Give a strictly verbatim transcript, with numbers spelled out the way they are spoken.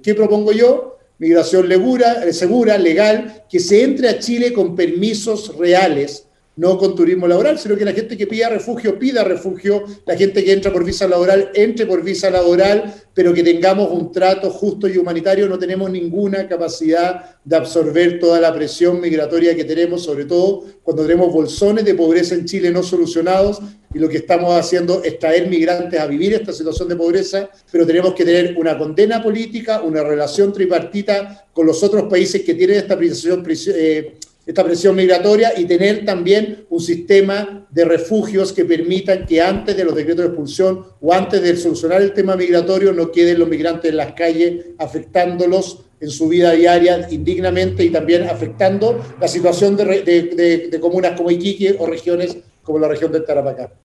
¿Qué propongo yo? Migración legura, segura, legal, que se entre a Chile con permisos reales, no con turismo laboral, sino que la gente que pida refugio, pida refugio, la gente que entra por visa laboral, entre por visa laboral, pero que tengamos un trato justo y humanitario. No tenemos ninguna capacidad de absorber toda la presión migratoria que tenemos, sobre todo cuando tenemos bolsones de pobreza en Chile no solucionados, y lo que estamos haciendo es traer migrantes a vivir esta situación de pobreza, pero tenemos que tener una condena política, una relación tripartita con los otros países que tienen esta presión, eh, esta presión migratoria, y tener también un sistema de refugios que permitan que antes de los decretos de expulsión o antes de solucionar el tema migratorio no queden los migrantes en las calles afectándolos en su vida diaria indignamente, y también afectando la situación de, de, de, de comunas como Iquique o regiones como la región del Tarapacá.